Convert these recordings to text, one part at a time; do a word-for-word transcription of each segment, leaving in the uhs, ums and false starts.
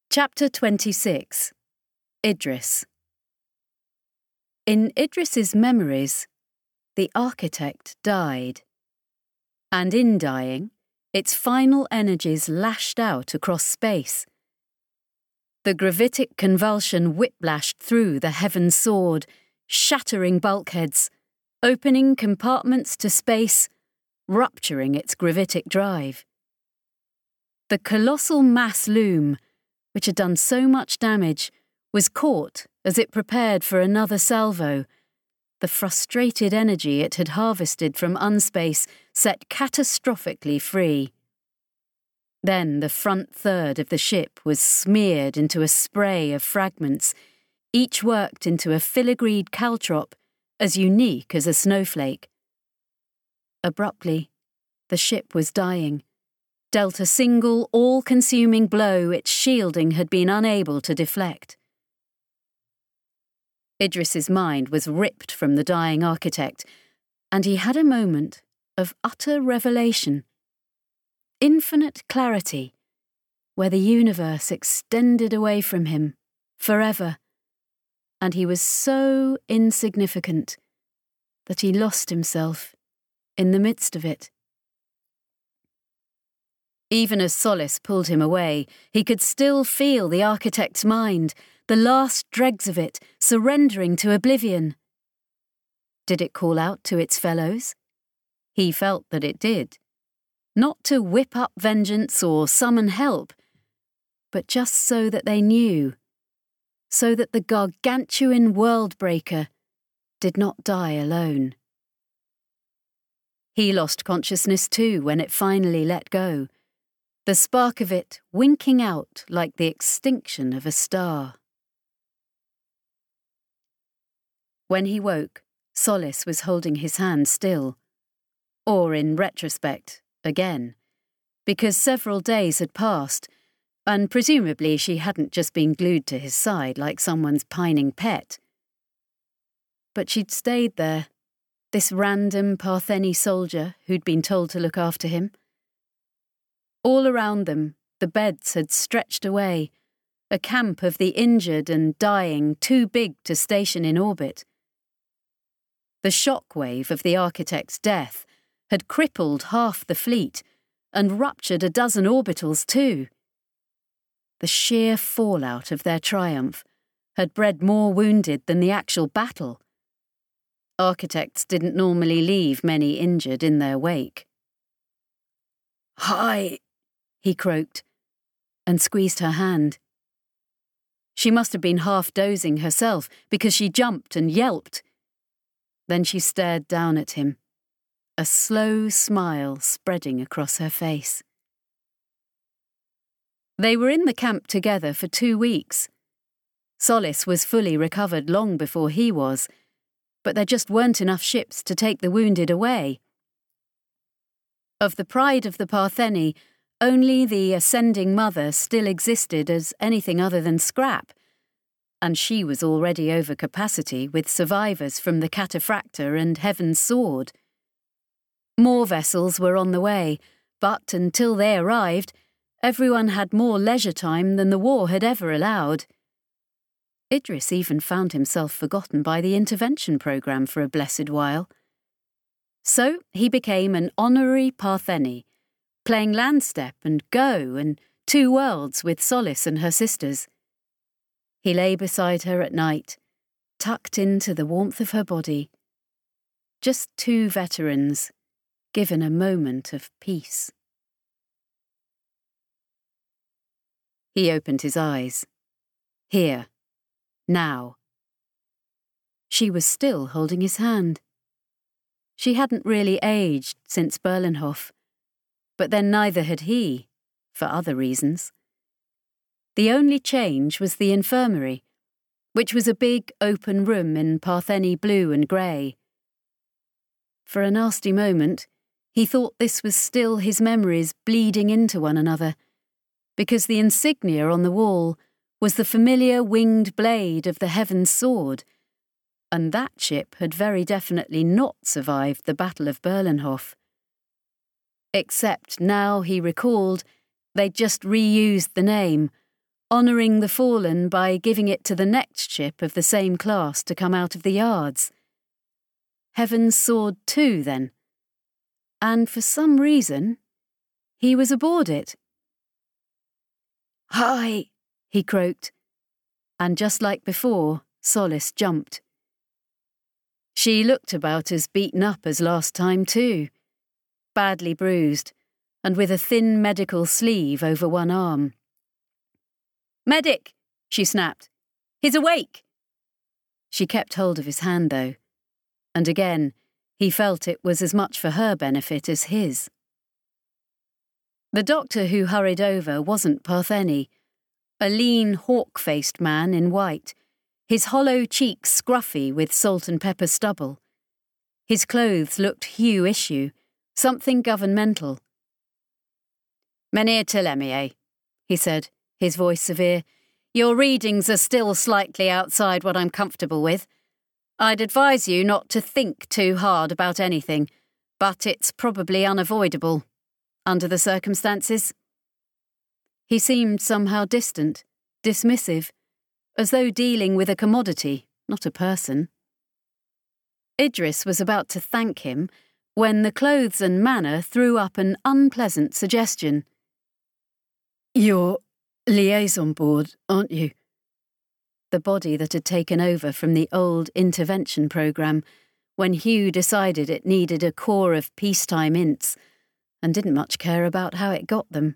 Chapter twenty-six. Idris. In Idris's memories, the architect died. And in dying, its final energies lashed out across space. The gravitic convulsion whiplashed through the heaven sword, shattering bulkheads, opening compartments to space, rupturing its gravitic drive. The colossal mass loom, which had done so much damage, was caught as it prepared for another salvo. The frustrated energy it had harvested from unspace set catastrophically free. Then the front third of the ship was smeared into a spray of fragments, each worked into a filigreed caltrop as unique as a snowflake. Abruptly, the ship was dying, dealt a single, all-consuming blow its shielding had been unable to deflect. Idris's mind was ripped from the dying architect, and he had a moment of utter revelation. Infinite clarity, where the universe extended away from him, forever, and he was so insignificant that he lost himself in the midst of it. Even as Solace pulled him away, he could still feel the architect's mind, the last dregs of it, surrendering to oblivion. Did it call out to its fellows? He felt that it did. Not to whip up vengeance or summon help, but just so that they knew, so that the gargantuan world-breaker did not die alone. He lost consciousness too when it finally let go, the spark of it winking out like the extinction of a star. When he woke, Solace was holding his hand still, or in retrospect, again, because several days had passed, and presumably she hadn't just been glued to his side like someone's pining pet. But she'd stayed there, this random Partheni soldier who'd been told to look after him. All around them, the beds had stretched away, a camp of the injured and dying too big to station in orbit. The shockwave of the architect's death had crippled half the fleet and ruptured a dozen orbitals too. The sheer fallout of their triumph had bred more wounded than the actual battle. Architects didn't normally leave many injured in their wake. "Hi," he croaked, and squeezed her hand. She must have been half dozing herself because she jumped and yelped. Then she stared down at him, a slow smile spreading across her face. They were in the camp together for two weeks. Solace was fully recovered long before he was, but there just weren't enough ships to take the wounded away. Of the pride of the Partheni, only the Ascending Mother still existed as anything other than scrap, and she was already over capacity with survivors from the Cataphracta and Heaven's Sword. More vessels were on the way, but until they arrived, everyone had more leisure time than the war had ever allowed. Idris even found himself forgotten by the intervention programme for a blessed while. So he became an honorary Partheni, playing Landstep and Go and Two Worlds with Solace and her sisters. He lay beside her at night, tucked into the warmth of her body. Just two veterans, given a moment of peace. He opened his eyes. Here. Now. She was still holding his hand. She hadn't really aged since Berlenhof, but then neither had he, for other reasons. The only change was the infirmary, which was a big open room in Partheni blue and grey. For a nasty moment, he thought this was still his memories bleeding into one another, because the insignia on the wall was the familiar winged blade of the Heaven's Sword, and that ship had very definitely not survived the Battle of Berlenhof. Except now he recalled they'd just reused the name, honouring the fallen by giving it to the next ship of the same class to come out of the yards. Heaven soared too, then. And for some reason, he was aboard it. "Hi," he croaked, and just like before, Solace jumped. She looked about as beaten up as last time too, badly bruised, and with a thin medical sleeve over one arm. "Medic!" she snapped. "He's awake!" She kept hold of his hand, though, and again he felt it was as much for her benefit as his. The doctor who hurried over wasn't Partheni, a lean, hawk-faced man in white, his hollow cheeks scruffy with salt and pepper stubble. His clothes looked Hugh issue, something governmental. "Menhir Telemmier," he said, his voice severe. "Your readings are still slightly outside what I'm comfortable with. I'd advise you not to think too hard about anything, but it's probably unavoidable, under the circumstances." He seemed somehow distant, dismissive, as though dealing with a commodity, not a person. Idris was about to thank him when the clothes and manner threw up an unpleasant suggestion. "You're liaison board, aren't you?" The body that had taken over from the old intervention programme when Hugh decided it needed a corps of peacetime ints and didn't much care about how it got them.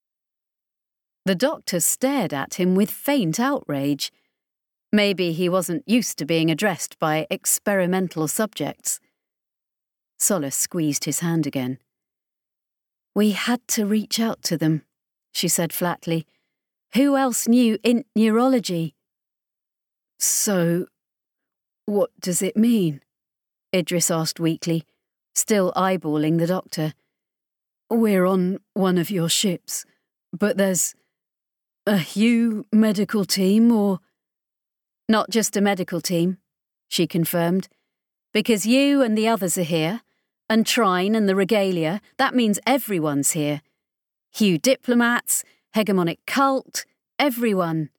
The doctor stared at him with faint outrage. Maybe he wasn't used to being addressed by experimental subjects. Solace squeezed his hand again. "We had to reach out to them," she said flatly. "Who else knew int neurology?" "So, what does it mean?" Idris asked weakly, still eyeballing the doctor. "We're on one of your ships, but there's a Hugh medical team, or—" "Not just a medical team," she confirmed. "Because you and the others are here, and Trine and the Regalia, that means everyone's here. Hugh diplomats, hegemonic cult, everyone."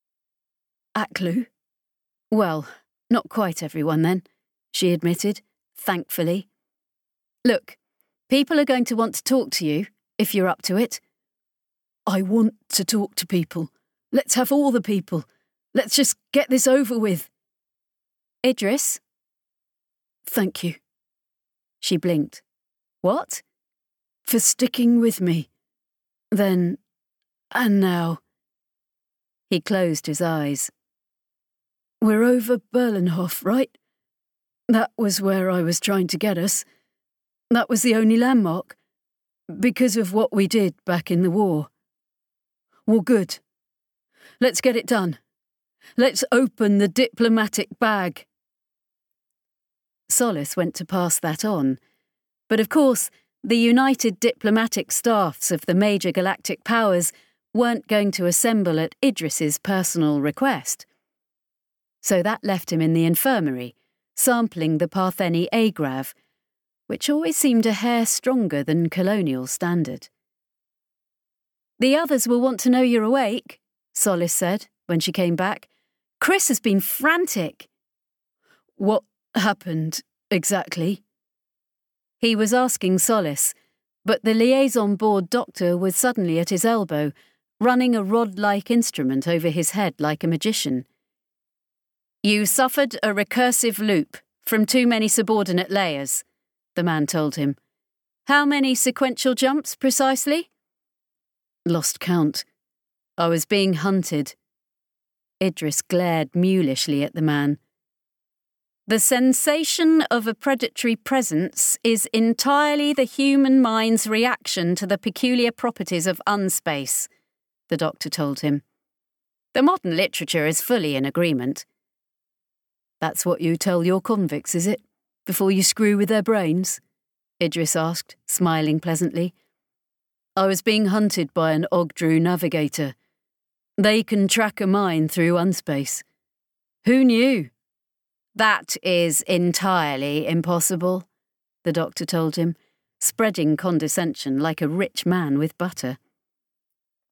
"Aklu?" "Well, not quite everyone then," she admitted, thankfully. "Look, people are going to want to talk to you, if you're up to it." "I want to talk to people. Let's have all the people. Let's just get this over with." "Idris?" "Thank you." She blinked. "What?" "For sticking with me. Then, and now." He closed his eyes. "We're over Berlenhof, right? That was where I was trying to get us. That was the only landmark, because of what we did back in the war. Well, good. Let's get it done. Let's open the diplomatic bag." Solace went to pass that on, but of course the united diplomatic staffs of the major galactic powers weren't going to assemble at Idris's personal request. So that left him in the infirmary, sampling the Partheni agrav, which always seemed a hair stronger than colonial standard. "The others will want to know you're awake," Solace said when she came back. "Chris has been frantic." "What happened, exactly?" He was asking Solace, but the liaison board doctor was suddenly at his elbow, running a rod-like instrument over his head like a magician. "You suffered a recursive loop from too many subordinate layers," the man told him. "How many sequential jumps, precisely?" "Lost count. I was being hunted." Idris glared mulishly at the man. "The sensation of a predatory presence is entirely the human mind's reaction to the peculiar properties of unspace," the doctor told him. "The modern literature is fully in agreement." "That's what you tell your convicts, is it? Before you screw with their brains?" Idris asked, smiling pleasantly. "I was being hunted by an Ogdru navigator. They can track a mine through unspace. Who knew?" "That is entirely impossible," the doctor told him, spreading condescension like a rich man with butter.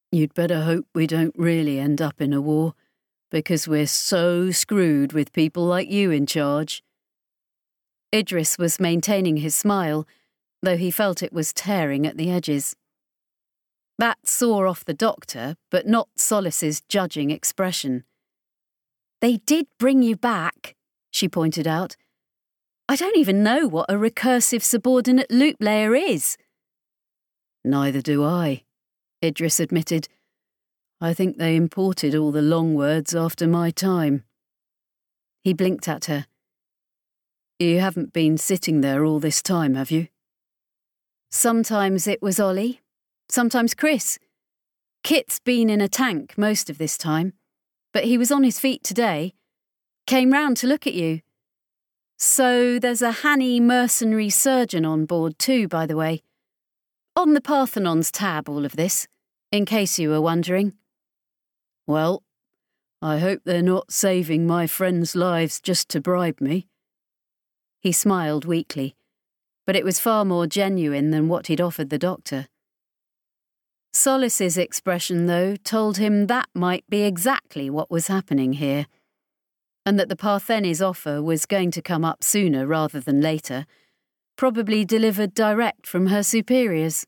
You'd better hope we don't really end up in a war, because we're so screwed with people like you in charge. Idris was maintaining his smile, though he felt it was tearing at the edges. That sore off the doctor, but not Solis's judging expression. They did bring you back, she pointed out. I don't even know what a recursive subordinate loop layer is. Neither do I, Idris admitted. I think they imported all the long words after my time. He blinked at her. You haven't been sitting there all this time, have you? Sometimes it was Ollie, sometimes Chris. Kit's been in a tank most of this time, but he was on his feet today. Came round to look at you. So there's a Hanny mercenary surgeon on board too, by the way. On the Parthenon's tab, all of this, in case you were wondering. Well, I hope they're not saving my friends' lives just to bribe me. He smiled weakly, but it was far more genuine than what he'd offered the doctor. Solis's expression, though, told him that might be exactly what was happening here, and that the Partheni's offer was going to come up sooner rather than later, probably delivered direct from her superiors.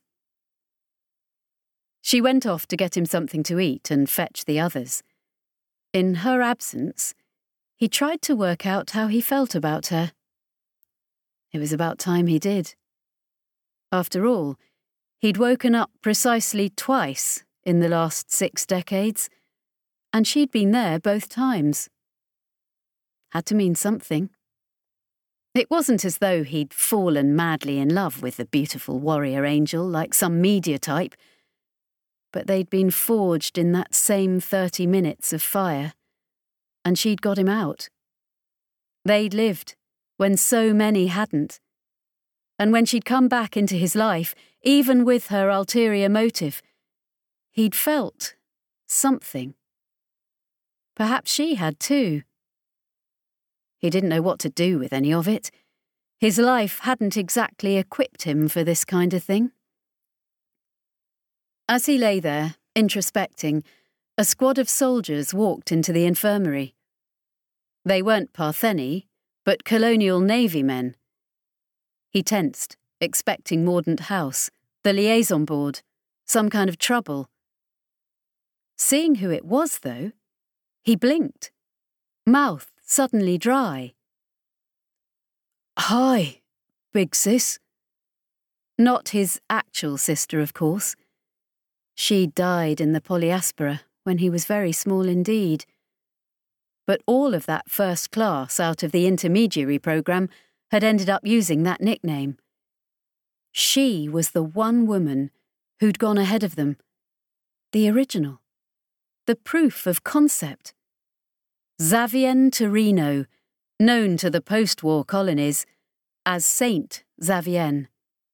She went off to get him something to eat and fetch the others. In her absence, he tried to work out how he felt about her. It was about time he did. After all, he'd woken up precisely twice in the last six decades, and she'd been there both times. Had to mean something. It wasn't as though he'd fallen madly in love with the beautiful warrior angel like some media type, but they'd been forged in that same thirty minutes of fire, and she'd got him out. They'd lived when so many hadn't, and when she'd come back into his life, even with her ulterior motive, he'd felt something. Perhaps she had too. He didn't know what to do with any of it. His life hadn't exactly equipped him for this kind of thing. As he lay there, introspecting, a squad of soldiers walked into the infirmary. They weren't Partheni, but colonial navy men. He tensed, expecting Mordaunt House, the liaison board, some kind of trouble. Seeing who it was, though, he blinked, mouth suddenly dry. Hi, big sis. Not his actual sister, of course. She died in the Polyaspera when he was very small indeed. But all of that first class out of the intermediary programme had ended up using that nickname. She was the one woman who'd gone ahead of them. The original. The proof of concept. Xavienne Torino, known to the post-war colonies as Saint Xavienne.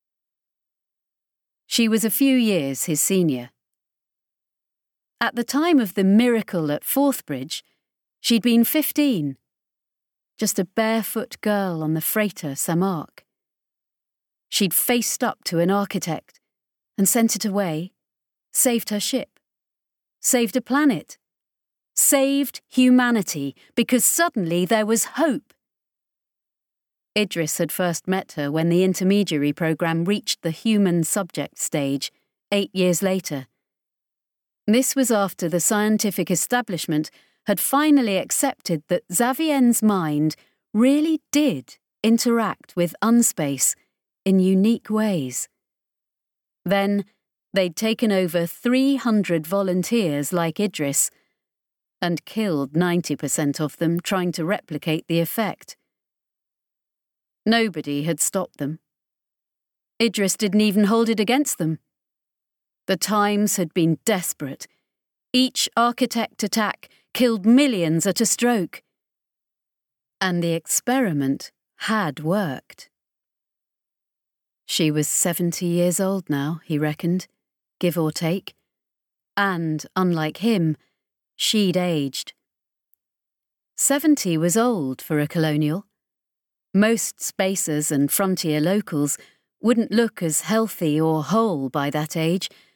She was a few years his senior. At the time of the miracle at Forthbridge, she'd been fifteen, just a barefoot girl on the freighter Samark. She'd faced up to an architect and sent it away, saved her ship, saved a planet, saved humanity, because suddenly there was hope. Idris had first met her when the intermediary programme reached the human subject stage, eight years later. This was after the scientific establishment had finally accepted that Xavienne's mind really did interact with unspace in unique ways. Then they'd taken over three hundred volunteers like Idris and killed ninety percent of them trying to replicate the effect. Nobody had stopped them. Idris didn't even hold it against them. The times had been desperate. Each architect attack killed millions at a stroke. And the experiment had worked. She was seventy years old now, he reckoned, give or take. And, unlike him, she'd aged. Seventy was old for a colonial. Most spacers and frontier locals wouldn't look as healthy or whole by that age.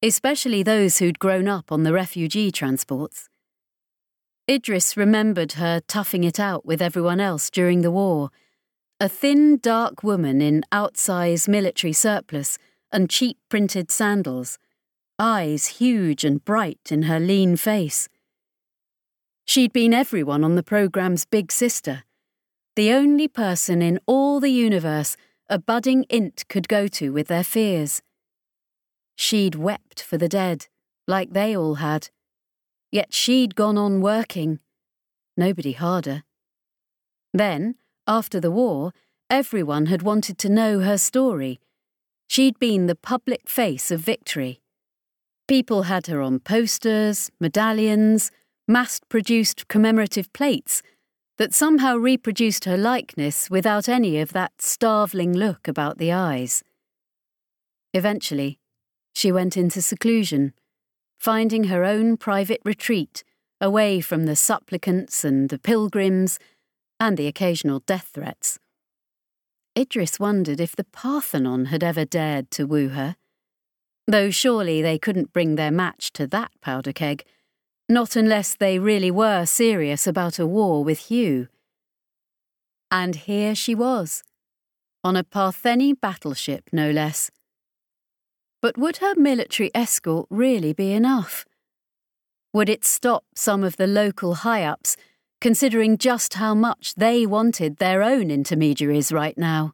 especially those who'd grown up on the refugee transports. Idris remembered her toughing it out with everyone else during the war, a thin, dark woman in outsize military surplice and cheap printed sandals, eyes huge and bright in her lean face. She'd been everyone on the programme's big sister, the only person in all the universe a budding int could go to with their fears. She'd wept for the dead, like they all had. Yet she'd gone on working. Nobody harder. Then, after the war, everyone had wanted to know her story. She'd been the public face of victory. People had her on posters, medallions, mass-produced commemorative plates that somehow reproduced her likeness without any of that starveling look about the eyes. Eventually, she went into seclusion, finding her own private retreat away from the supplicants and the pilgrims and the occasional death threats. Idris wondered if the Parthenon had ever dared to woo her, though surely they couldn't bring their match to that powder keg, not unless they really were serious about a war with Hugh. And here she was, on a Partheni battleship no less. But would her military escort really be enough? Would it stop some of the local high-ups considering just how much they wanted their own intermediaries right now?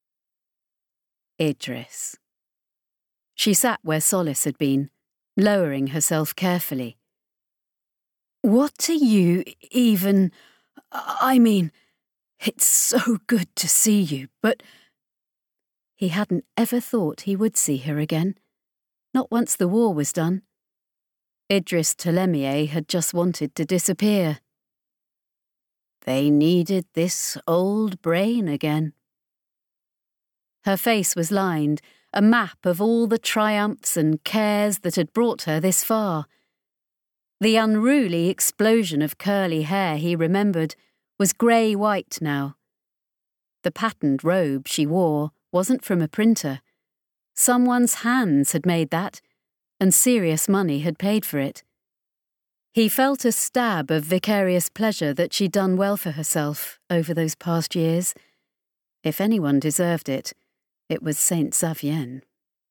Idris. She sat where Solace had been, lowering herself carefully. What are you even... I mean, it's so good to see you, but... He hadn't ever thought he would see her again, not once the war was done. Idris Telemier had just wanted to disappear. They needed this old brain again. Her face was lined, a map of all the triumphs and cares that had brought her this far. The unruly explosion of curly hair he remembered was grey-white now. The patterned robe she wore wasn't from a printer. Someone's hands had made that, and serious money had paid for it. He felt a stab of vicarious pleasure that she'd done well for herself over those past years. If anyone deserved it, it was Saint Xavienne.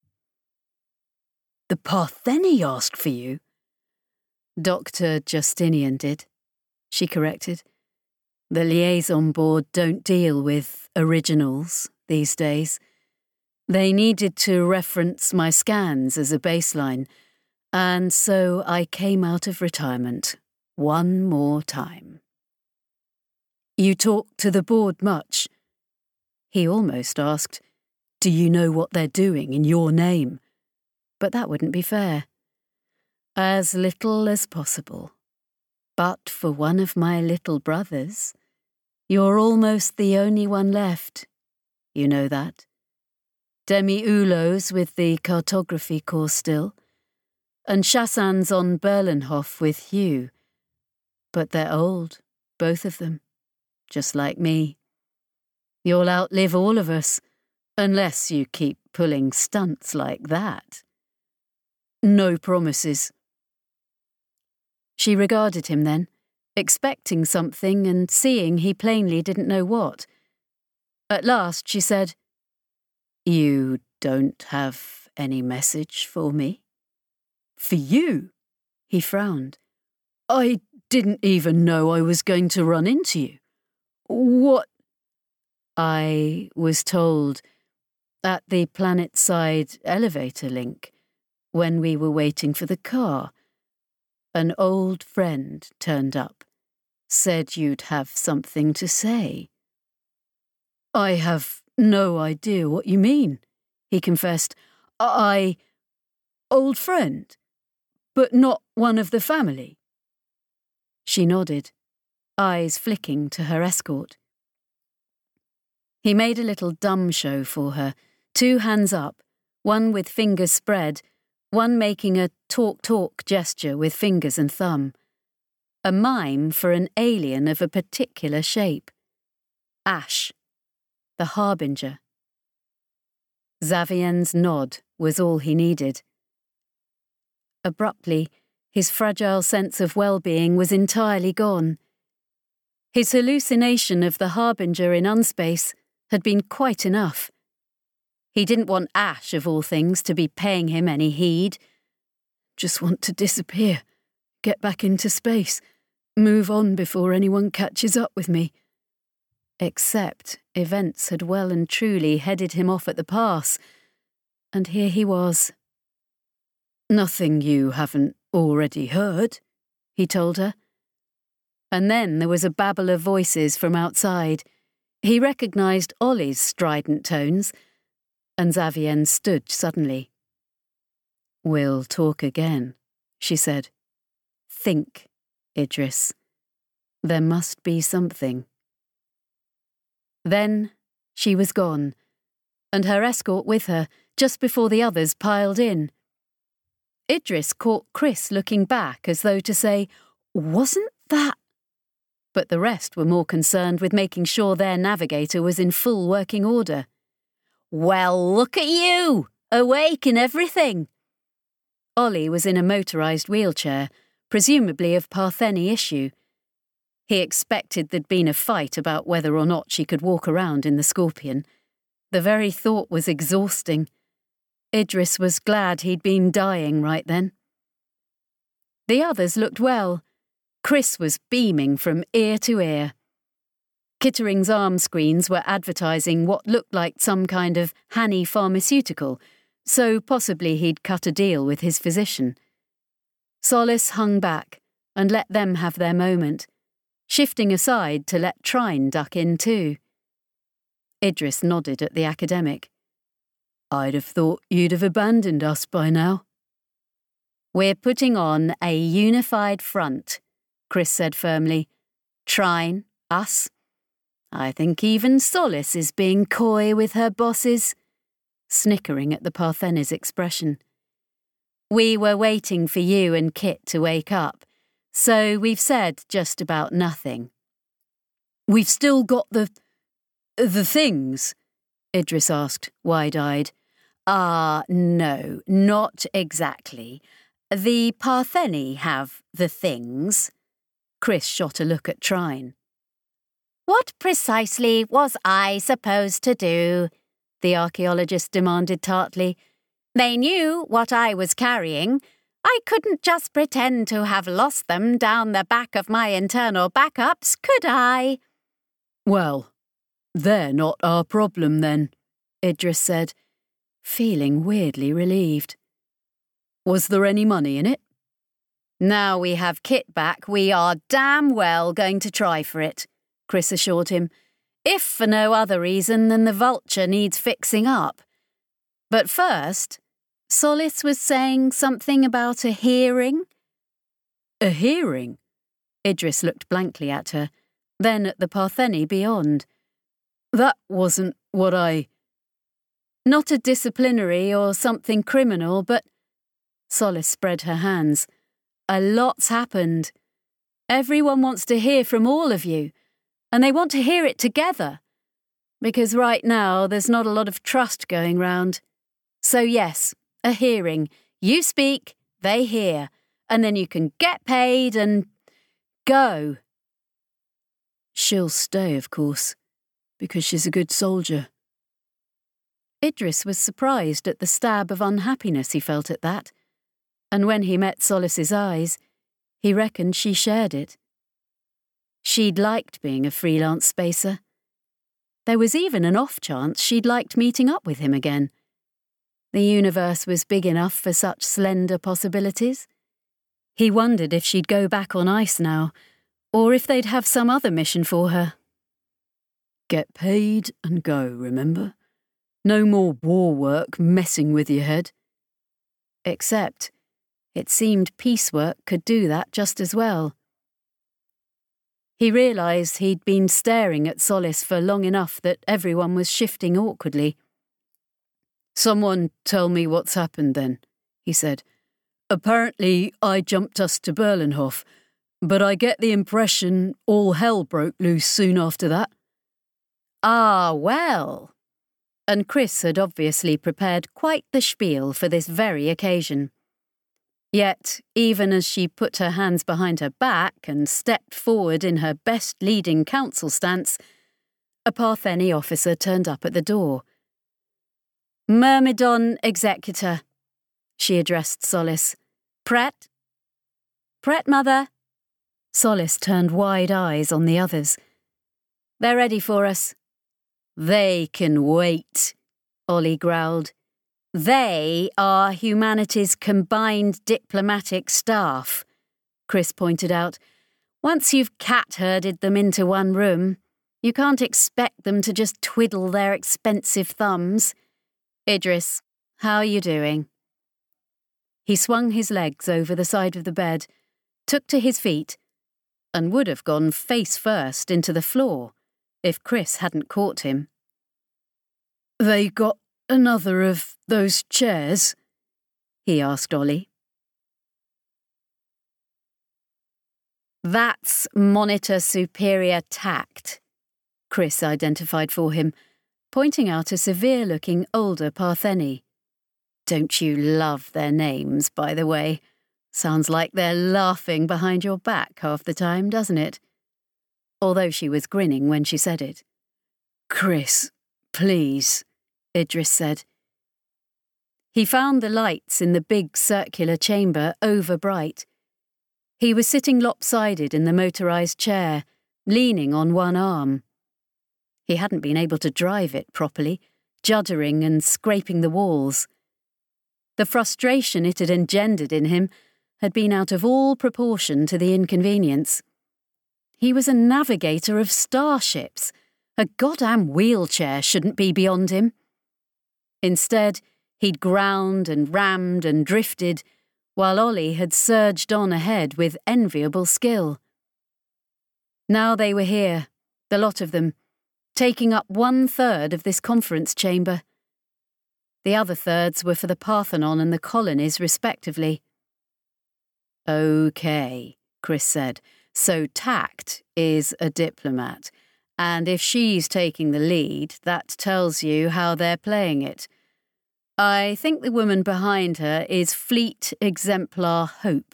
The Partheni asked for you? Doctor Justinian did, she corrected. The liaison board don't deal with originals these days. They needed to reference my scans as a baseline, and so I came out of retirement one more time. You talk to the board much? He almost asked, do you know what they're doing in your name? But that wouldn't be fair. As little as possible. But for one of my little brothers, you're almost the only one left. You know that? Demi Ulo's with the cartography course still, and Chassan's on Berlenhof with Hugh. But they're old, both of them, just like me. You'll outlive all of us, unless you keep pulling stunts like that. No promises. She regarded him then, expecting something and seeing he plainly didn't know what. At last she said, You don't have any message for me? For you? He frowned. I didn't even know I was going to run into you. What? I was told at the planet-side elevator link, when we were waiting for the car, an old friend turned up, said you'd have something to say. I have no idea what you mean, he confessed. I... Old friend, but not one of the family. She nodded, eyes flicking to her escort. He made a little dumb show for her, two hands up, one with fingers spread, one making a talk-talk gesture with fingers and thumb. A mime for an alien of a particular shape. Ash, the harbinger. Xavienne's nod was all he needed. Abruptly, his fragile sense of well-being was entirely gone. His hallucination of the Harbinger in Unspace had been quite enough. He didn't want Ash, of all things, to be paying him any heed. Just want to disappear, get back into space, move on before anyone catches up with me. Except events had well and truly headed him off at the pass, and here he was. "Nothing you haven't already heard," he told her. And then there was a babble of voices from outside. He recognised Ollie's strident tones, and Xavienne stood suddenly. "We'll talk again," she said. "Think, Idris. There must be something." Then she was gone, and her escort with her, just before the others piled in. Idris caught Chris looking back as though to say, "Wasn't that?" But the rest were more concerned with making sure their navigator was in full working order. "Well, look at you! Awake and everything!" Ollie was in a motorised wheelchair, presumably of Partheni issue. He expected there'd been a fight about whether or not she could walk around in the Scorpion. The very thought was exhausting. Idris was glad he'd been dying right then. The others looked well. Chris was beaming from ear to ear. Kittering's arm screens were advertising what looked like some kind of Hanny pharmaceutical, so possibly he'd cut a deal with his physician. Solace hung back and let them have their moment, shifting aside to let Trine duck in too. Idris nodded at the academic. "I'd have thought you'd have abandoned us by now." "We're putting on a unified front," Chris said firmly. "Trine, us. I think even Solace is being coy with her bosses," snickering at the Partheni's expression. "We were waiting for you and Kit to wake up, so we've said just about nothing." "We've still got the... the things?" Idris asked, wide-eyed. "Ah, no, not exactly. The Partheni have the things." Chris shot a look at Trine. "What precisely was I supposed to do?" the archaeologist demanded tartly. "They knew what I was carrying. I couldn't just pretend to have lost them down the back of my internal backups, could I?" "Well, they're not our problem then," Idris said, feeling weirdly relieved. "Was there any money in it?" "Now we have Kit back, we are damn well going to try for it," Chris assured him, "if for no other reason than the Vulture needs fixing up. But first, Solace was saying something about a hearing?" "A hearing?" Idris looked blankly at her, then at the Partheni beyond. "That wasn't what I—" "Not a disciplinary or something criminal, but—" Solace spread her hands. "A lot's happened. Everyone wants to hear from all of you, and they want to hear it together. Because right now there's not a lot of trust going round. So yes, a hearing. You speak, they hear, and then you can get paid and... go." "She'll stay, of course, because she's a good soldier." Idris was surprised at the stab of unhappiness he felt at that, and when he met Solace's eyes, he reckoned she shared it. She'd liked being a freelance spacer. There was even an off chance she'd liked meeting up with him again. The universe was big enough for such slender possibilities. He wondered if she'd go back on ice now, or if they'd have some other mission for her. "Get paid and go, remember? No more war work messing with your head." Except, it seemed piecework could do that just as well. He realised he'd been staring at Solace for long enough that everyone was shifting awkwardly. "Someone tell me what's happened then," he said. "Apparently I jumped us to Berlenhof, but I get the impression all hell broke loose soon after that." "Ah, well." And Chris had obviously prepared quite the spiel for this very occasion. Yet, even as she put her hands behind her back and stepped forward in her best leading counsel stance, a Partheni officer turned up at the door. "Myrmidon Executor," she addressed Solis. "Pret?" "Pret, Mother." Solis turned wide eyes on the others. "They're ready for us." "They can wait," Ollie growled. "They are humanity's combined diplomatic staff," Chris pointed out. "Once you've cat-herded them into one room, you can't expect them to just twiddle their expensive thumbs. Idris, how are you doing?" He swung his legs over the side of the bed, took to his feet, and would have gone face first into the floor if Chris hadn't caught him. "They got another of those chairs?" he asked Ollie. "That's Monitor Superior Tact," Chris identified for him, pointing out a severe-looking older Partheni. "Don't you love their names, by the way? Sounds like they're laughing behind your back half the time, doesn't it?" Although she was grinning when she said it. "Chris, please," Idris said. He found the lights in the big circular chamber overbright. He was sitting lopsided in the motorised chair, leaning on one arm. He hadn't been able to drive it properly, juddering and scraping the walls. The frustration it had engendered in him had been out of all proportion to the inconvenience. He was a navigator of starships. A goddamn wheelchair shouldn't be beyond him. Instead, he'd ground and rammed and drifted, while Ollie had surged on ahead with enviable skill. Now they were here, the lot of them, taking up one-third of this conference chamber. The other thirds were for the Parthenon and the colonies, respectively. "OK," Chris said, "so Tact is a diplomat, and if she's taking the lead, that tells you how they're playing it. I think the woman behind her is Fleet Exemplar Hope."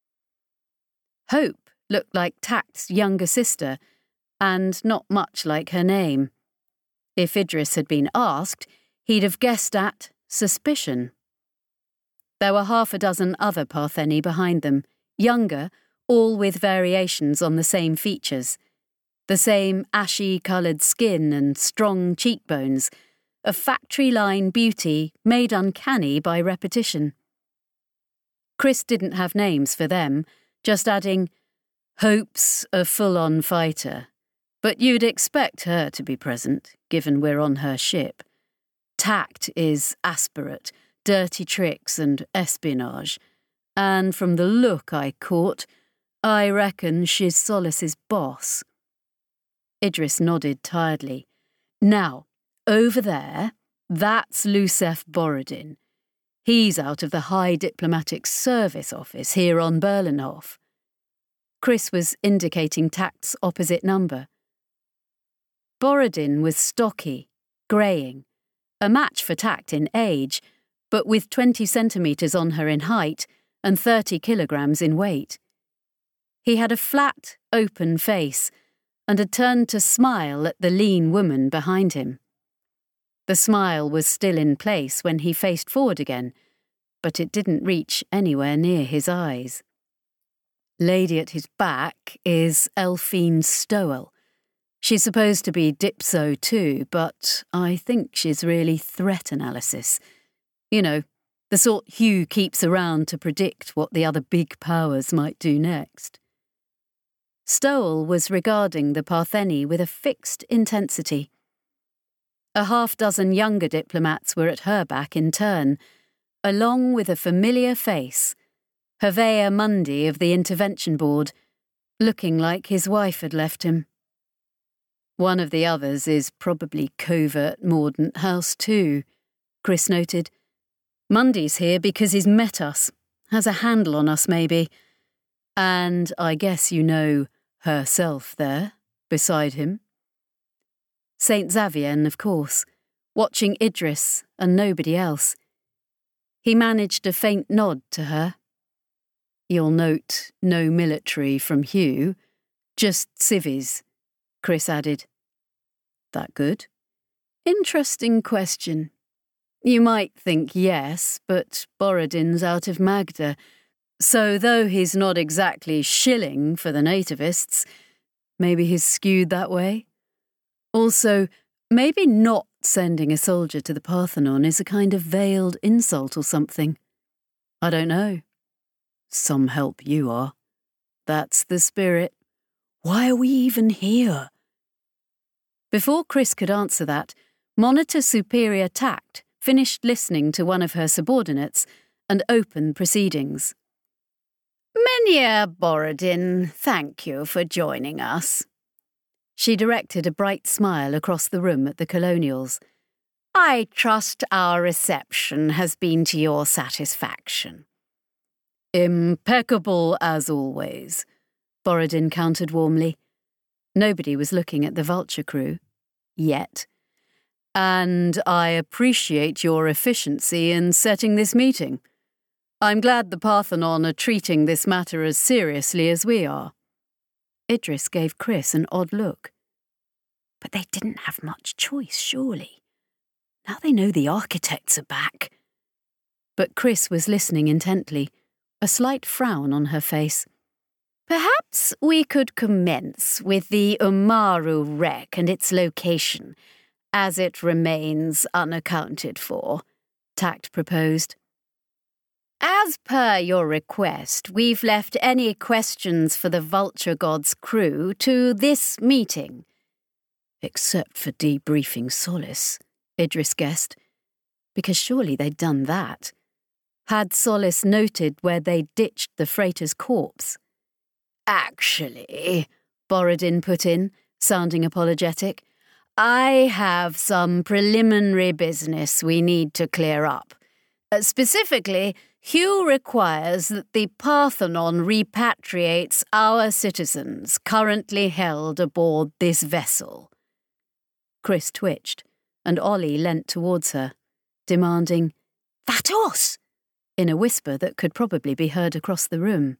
Hope looked like Tact's younger sister, and not much like her name. If Idris had been asked, he'd have guessed at suspicion. There were half a dozen other Partheni behind them, younger, all with variations on the same features. The same ashy-coloured skin and strong cheekbones, a factory-line beauty made uncanny by repetition. Chris didn't have names for them, just adding, "Hope's a full-on fighter, but you'd expect her to be present, given we're on her ship. Tact is aspirate, dirty tricks and espionage, and from the look I caught, I reckon she's Solis's boss." Idris nodded tiredly. "Now, over there, that's Lucef Borodin. He's out of the High Diplomatic Service office here on Berlenhof." Chris was indicating Tact's opposite number. Borodin was stocky, greying, a match for Tact in age, but with twenty centimetres on her in height and thirty kilograms in weight. He had a flat, open face and had turned to smile at the lean woman behind him. The smile was still in place when he faced forward again, but it didn't reach anywhere near his eyes. Lady at his back is Elphine Stowell. She's supposed to be Dipso too, but I think she's really threat analysis. You know, the sort Hugh keeps around to predict what the other big powers might do next. Stowell was regarding the Partheni with a fixed intensity. A half-dozen younger diplomats were at her back in turn, along with a familiar face, Hervea Mundi of the Intervention Board, looking like his wife had left him. One of the others is probably covert Mordaunt House too, Chris noted. Mundy's here because he's met us, has a handle on us maybe. And I guess you know herself there, beside him. Saint Xavier, of course, watching Idris and nobody else. He managed a faint nod to her. You'll note no military from Hugh, just civvies, Chris added. That good? Interesting question. You might think yes, but Borodin's out of Magda, so though he's not exactly shilling for the nativists, maybe he's skewed that way. Also, maybe not sending a soldier to the Parthenon is a kind of veiled insult or something. I don't know. Some help you are. That's the spirit. Why are we even here? Before Chris could answer that, Monitor Superior Tact finished listening to one of her subordinates and opened proceedings. Menhir Borodin, thank you for joining us. She directed a bright smile across the room at the colonials. I trust our reception has been to your satisfaction. Impeccable as always, Borodin countered warmly. Nobody was looking at the Vulture crew. Yet. And I appreciate your efficiency in setting this meeting. I'm glad the Parthenon are treating this matter as seriously as we are. Idris gave Chris an odd look. But they didn't have much choice, surely. Now they know the architects are back. But Chris was listening intently, a slight frown on her face. Perhaps we could commence with the Umaru wreck and its location, as it remains unaccounted for, Tact proposed. As per your request, we've left any questions for the Vulture God's crew to this meeting. Except for debriefing Solace, Idris guessed, because surely they'd done that. Had Solace noted where they'd ditched the freighter's corpse? Actually, Borodin put in, sounding apologetic, I have some preliminary business we need to clear up. Uh, specifically, Hugh requires that the Parthenon repatriates our citizens currently held aboard this vessel. Chris twitched, and Ollie leant towards her, demanding, Vatos! In a whisper that could probably be heard across the room.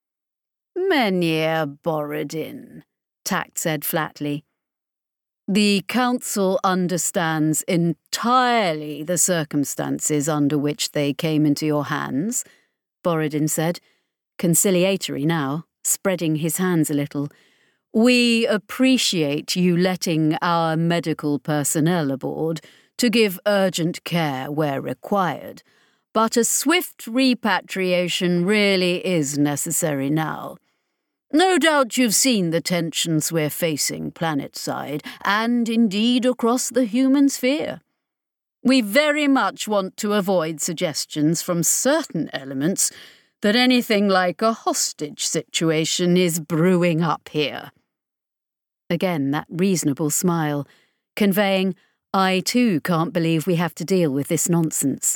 Menhir Borodin, Tact said flatly. The Council understands entirely the circumstances under which they came into your hands, Borodin said, conciliatory now, spreading his hands a little. We appreciate you letting our medical personnel aboard to give urgent care where required, but a swift repatriation really is necessary now. No doubt you've seen the tensions we're facing planet-side, and indeed across the human sphere. We very much want to avoid suggestions from certain elements that anything like a hostage situation is brewing up here. Again, that reasonable smile, conveying, I too can't believe we have to deal with this nonsense.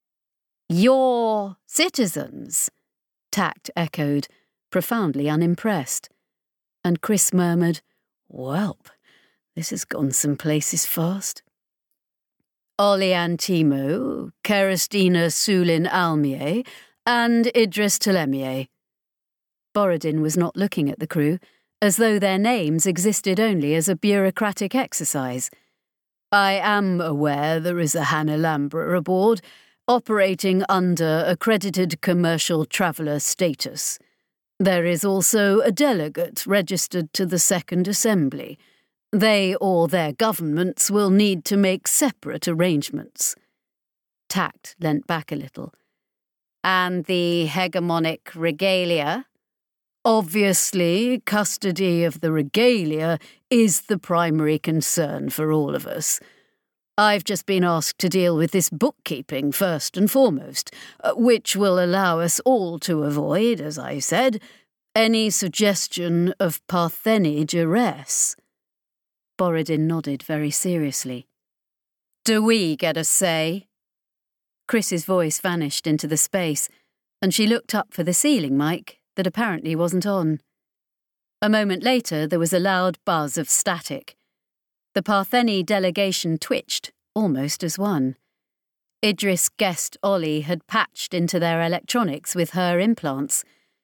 Your citizens, Tact echoed, profoundly unimpressed. And Chris murmured, Welp, this has gone some places fast. Ollie Antimo, Keristina Sulin Almier, and Idris Telemier. Borodin was not looking at the crew, as though their names existed only as a bureaucratic exercise. I am aware there is a Hannah Lambra aboard, operating under accredited commercial traveller status. There is also a delegate registered to the Second Assembly. They or their governments will need to make separate arrangements. Tact leant back a little. And the hegemonic regalia? Obviously, custody of the regalia is the primary concern for all of us. I've just been asked to deal with this bookkeeping first and foremost, which will allow us all to avoid, as I said, any suggestion of Partheni duress. Borodin nodded very seriously. Do we get a say? Chris's voice vanished into the space, and she looked up for the ceiling mic that apparently wasn't on. A moment later, there was a loud buzz of static. The Partheni delegation twitched, almost as one. Idris guessed Ollie had patched into their electronics with her implants.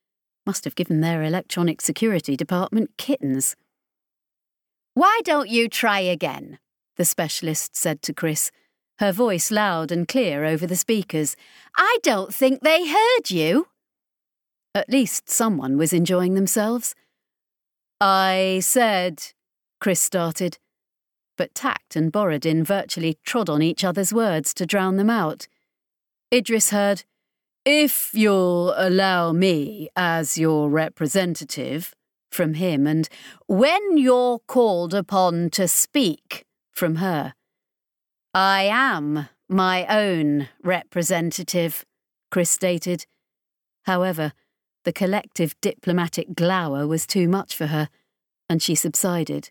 Must have given their electronic security department kittens. "Why don't you try again?" the specialist said to Chris, her voice loud and clear over the speakers. "I don't think they heard you." At least someone was enjoying themselves. "I said," Chris started, but Tact and Borodin virtually trod on each other's words to drown them out. Idris heard, "If you'll allow me as your representative," from him, and "when you're called upon to speak," from her. "I am my own representative," Chris stated. However, the collective diplomatic glower was too much for her, and she subsided.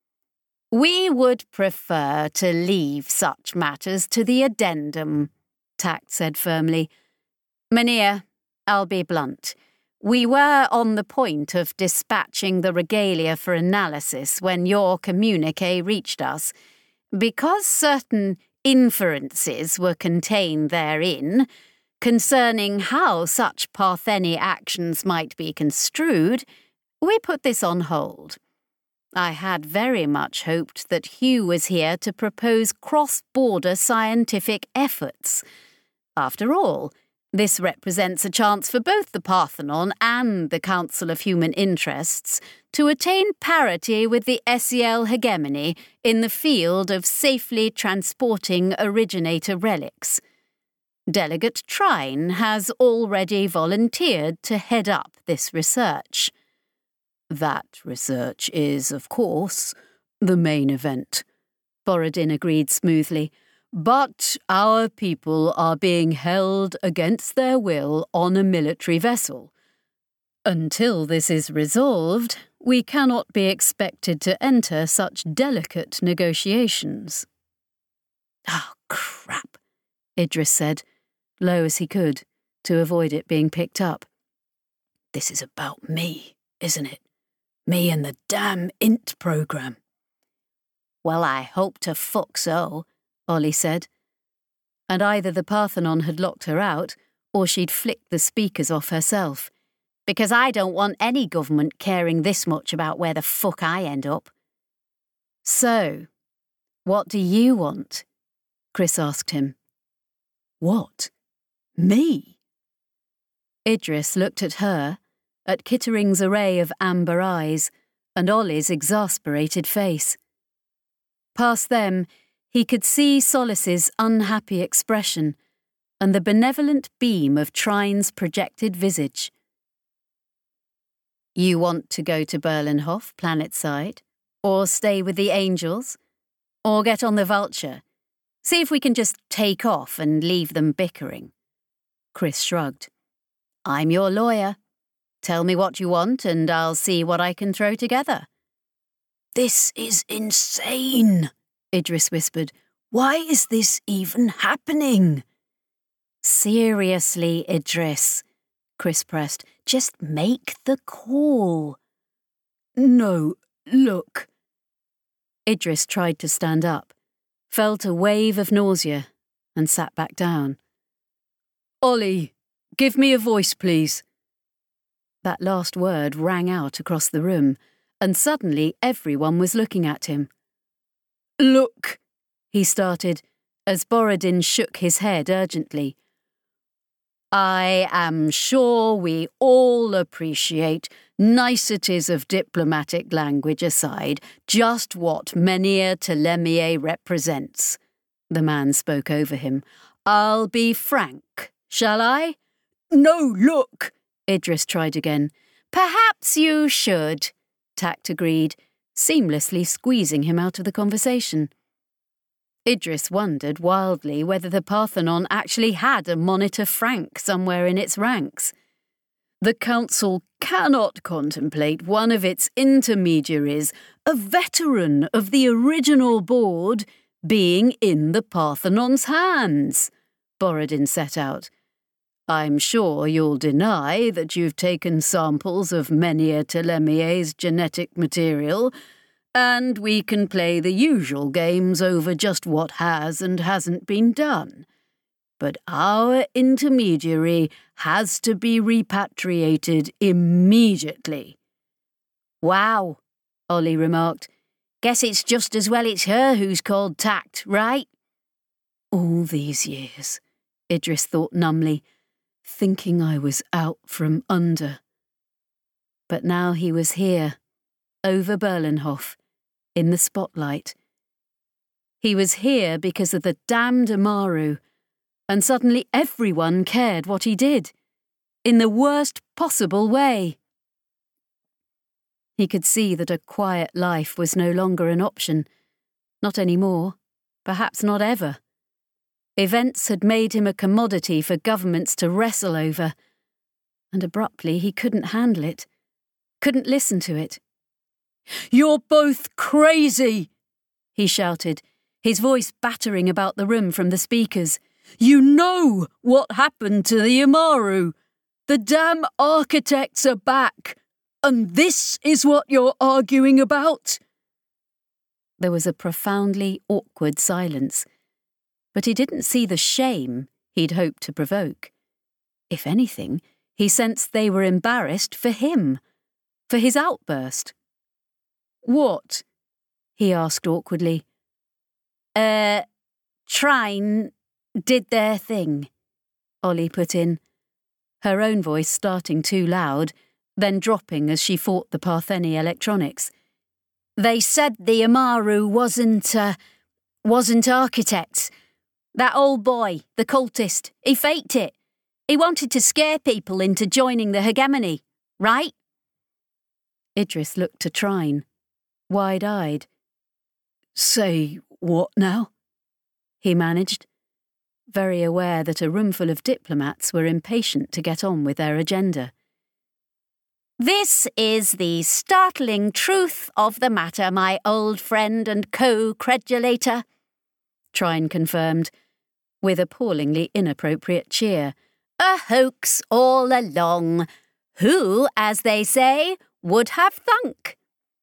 "We would prefer to leave such matters to the addendum," Tact said firmly. "Mynheer, I'll be blunt. We were on the point of dispatching the regalia for analysis when your communiqué reached us. Because certain inferences were contained therein concerning how such Partheni actions might be construed, we put this on hold. I had very much hoped that Hugh was here to propose cross-border scientific efforts. After all, this represents a chance for both the Parthenon and the Council of Human Interests to attain parity with the S E L hegemony in the field of safely transporting originator relics. Delegate Trine has already volunteered to head up this research. That research is, of course, the main event, Borodin agreed smoothly. But our people are being held against their will on a military vessel. Until this is resolved, we cannot be expected to enter such delicate negotiations. "Oh, crap," Idris said, low as he could, to avoid it being picked up. "This is about me, isn't it? Me and the damn I N T program." "Well, I hope to fuck so," Ollie said. And either the Parthenon had locked her out, or she'd flicked the speakers off herself. "Because I don't want any government caring this much about where the fuck I end up." "So, what do you want?" Chris asked him. "What? Me?" Idris looked at her, at Kittering's array of amber eyes, and Ollie's exasperated face. Past them, he could see Solis's unhappy expression and the benevolent beam of Trine's projected visage. "You want to go to Berlenhof, planetside, or stay with the Angels, or get on the Vulture? See if we can just take off and leave them bickering." Chris shrugged. "I'm your lawyer. Tell me what you want and I'll see what I can throw together." "This is insane," Idris whispered. "Why is this even happening?" "Seriously, Idris," Chris pressed. "Just make the call." "No, look." Idris tried to stand up, felt a wave of nausea, and sat back down. "Ollie, give me a voice, please." That last word rang out across the room, and suddenly everyone was looking at him. "Look," he started, as Borodin shook his head urgently. "I am sure we all appreciate, niceties of diplomatic language aside, just what Mynheer Telemier represents." The man spoke over him. "I'll be frank, shall I?" "No, look," Idris tried again. "Perhaps you should," Tact agreed, seamlessly squeezing him out of the conversation. Idris wondered wildly whether the Parthenon actually had a Monitor Frank somewhere in its ranks. "The Council cannot contemplate one of its intermediaries, a veteran of the original board, being in the Parthenon's hands," Borodin set out. "I'm sure you'll deny that you've taken samples of Mynheer Telemier's genetic material, and we can play the usual games over just what has and hasn't been done. but our intermediary has to be repatriated immediately. Wow, Ollie remarked. Guess it's just as well it's her who's called Tact, right? All these years, Idris thought numbly, thinking I was out from under. But now he was here, over Berlenhof, in the spotlight. He was here because of the damned Amaru, and suddenly everyone cared what he did, in the worst possible way. He could see that a quiet life was no longer an option, not anymore, perhaps not ever. Events had made him a commodity for governments to wrestle over, and abruptly he couldn't handle it, couldn't listen to it. "You're both crazy!" he shouted, his voice battering about the room from the speakers. "You know what happened to the Amaru. The damn architects are back, and this is what you're arguing about?" There was a profoundly awkward silence, but he didn't see the shame he'd hoped to provoke. If anything, he sensed they were embarrassed for him, for his outburst. "What?" he asked awkwardly. Uh, Trine did their thing," Ollie put in, her own voice starting too loud, then dropping as she fought the Partheni electronics. "They said the Amaru wasn't, uh, wasn't architects. That old boy, the cultist, he faked it. He wanted to scare people into joining the hegemony, right?" Idris looked to Trine, wide-eyed. "Say what now?" he managed, very aware that a roomful of diplomats were impatient to get on with their agenda. "This is the startling truth of the matter, my old friend and co-credulator," Trine confirmed, with appallingly inappropriate cheer. "A hoax all along. Who, as they say, would have thunk?"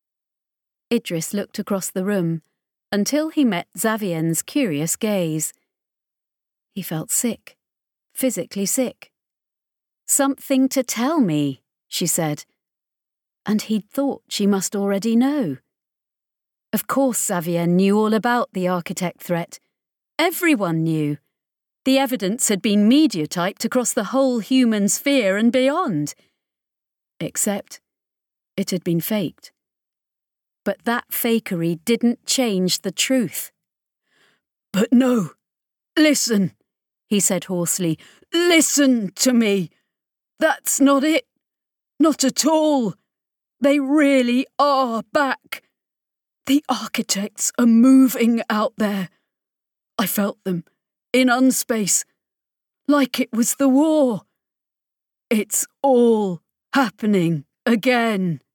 Idris looked across the room until he met Xavien's curious gaze. He felt sick, physically sick. "Something to tell me," she said, and he'd thought she must already know. Of course Xavien knew all about the architect threat. Everyone knew. The evidence had been media-typed across the whole human sphere and beyond. Except it had been faked. But that fakery didn't change the truth. "But no, listen," he said hoarsely. "Listen to me. That's not it. Not at all. They really are back. The architects are moving out there. I felt them, in unspace, like it was the war. It's all happening again."